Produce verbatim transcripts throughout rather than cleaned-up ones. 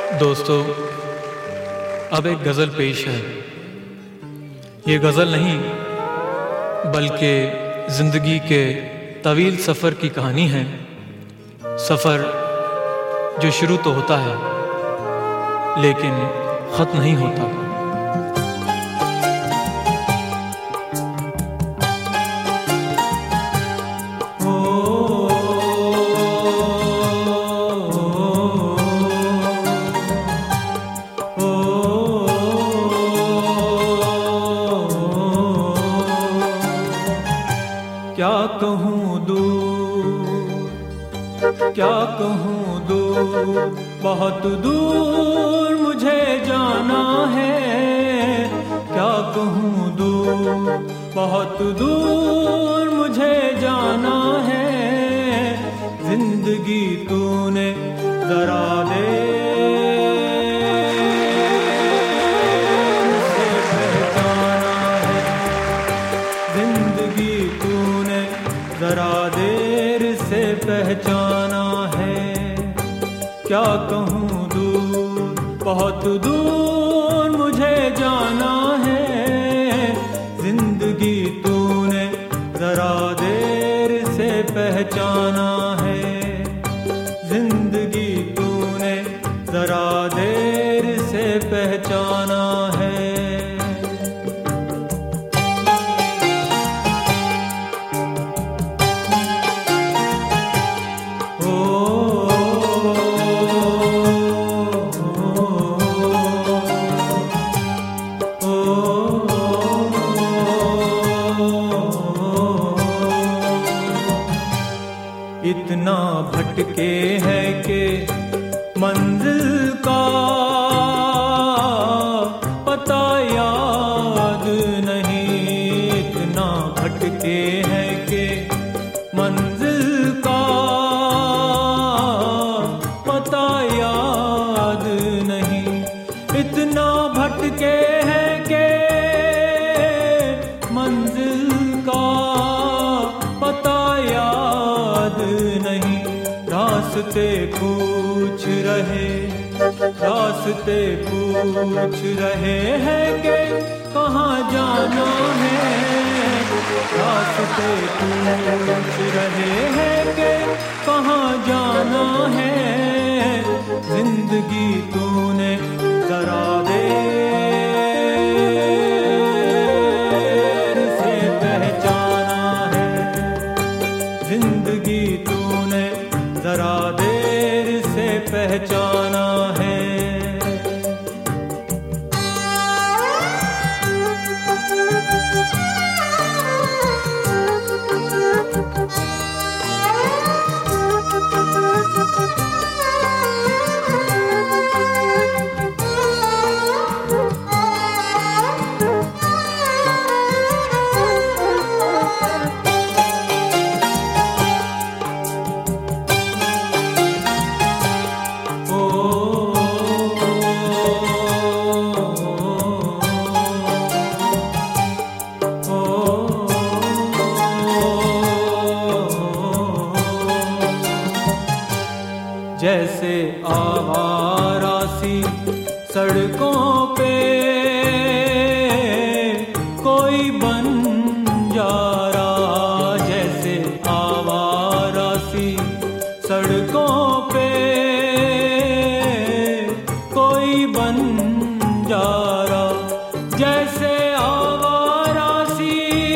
दोस्तों, अब एक गज़ल पेश है। ये गज़ल नहीं बल्कि ज़िंदगी के तवील सफ़र की कहानी है। सफ़र जो शुरू तो होता है लेकिन ख़त्म नहीं होता। क्या कहूँ दूर, क्या कहूँ दूर, बहुत दूर मुझे जाना है। क्या कहूँ दूर, बहुत दूर मुझे जाना है। जिंदगी तूने जरा दे जरा देर से पहचाना है। क्या कहूँ दूर, बहुत दूर मुझे जाना है। जिंदगी तूने जरा देर से पहचाना है। जिंदगी तूने जरा देर से पहचाना है। इतना भटके हैं कि मंजिल का पता याद नहीं। इतना भटके हैं कि मंजिल का पता याद नहीं। इतना भटके हैं कि मंजिल का पता याद नहीं। रास्ते पूछ रहे, रास्ते पूछ रहे हैं कि कहाँ जाना है। रास्ते पूछ रहे हैं कि कहाँ जाना है। जिंदगी तूने जरा देर से पहचाना है। जिंदगी तूने जरा देर से पहचाना है। जैसे आवारा सी सड़कों पे कोई बंजारा। जैसे आवारा सी सड़कों पे कोई बंजारा। जैसे आवारा सी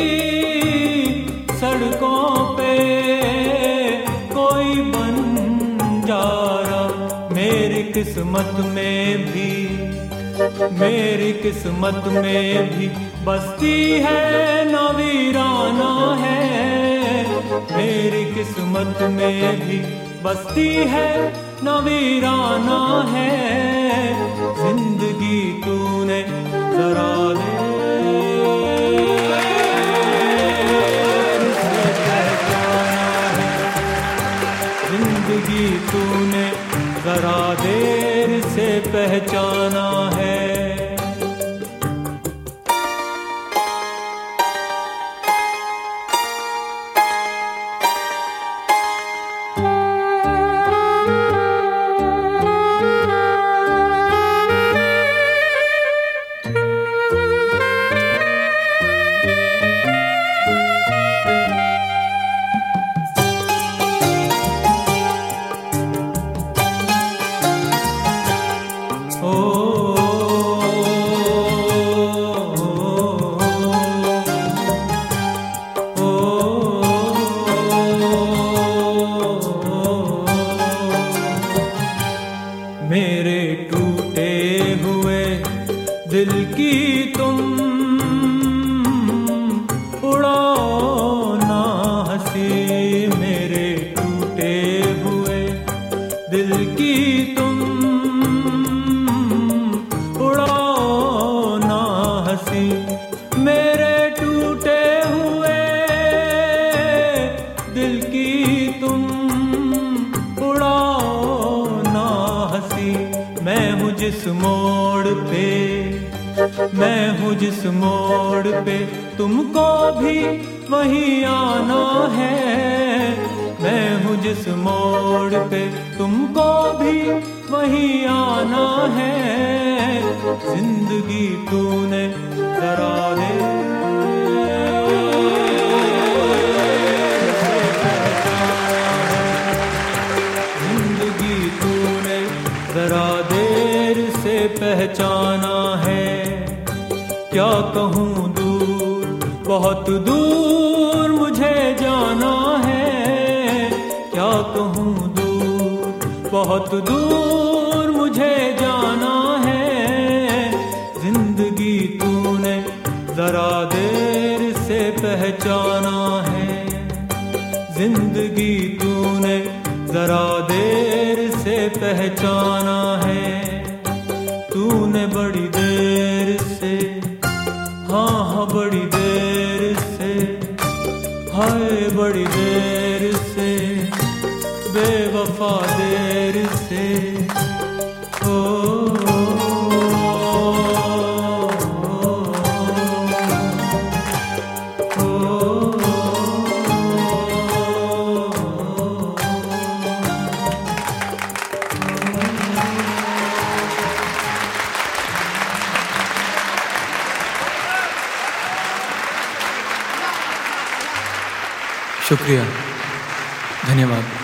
सड़कों पे कोई बंजारा। मेरी किस्मत में भी, मेरी किस्मत में भी बस्ती है न वीराना है। मेरी किस्मत में भी बस्ती है न वीराना है। जिंदगी तूने जरा देर से पहचाना है। जिंदगी तूने जरा देर से पहचाना है। दिल की तुम उड़ाओ ना हंसी मेरे टूटे हुए दिल की तुम उड़ाओ ना हंसी मेरे टूटे हुए दिल की तुम उड़ाओ ना हंसी। मैं हूँ जिस मोड़ पे मैं हूँ जिस मोड़ पे तुमको भी वहीं आना है। मैं हूँ जिस मोड़ पे तुमको भी वहीं आना है। जिंदगी तूने जरा दे जिंदगी तूने जरा देर से पहचाना है। क्या कहूँ दूर बहुत दूर मुझे जाना है। क्या कहूँ दूर बहुत दूर मुझे जाना है। जिंदगी तूने जरा देर से पहचाना है। जिंदगी तूने जरा देर से पहचाना है। तूने बड़ी देर से हाँ हाँ बड़ी देर से हाय बड़ी देर से बेवफा देर से ओ, ओ, ओ, ओ, शुक्रिया, धन्यवाद।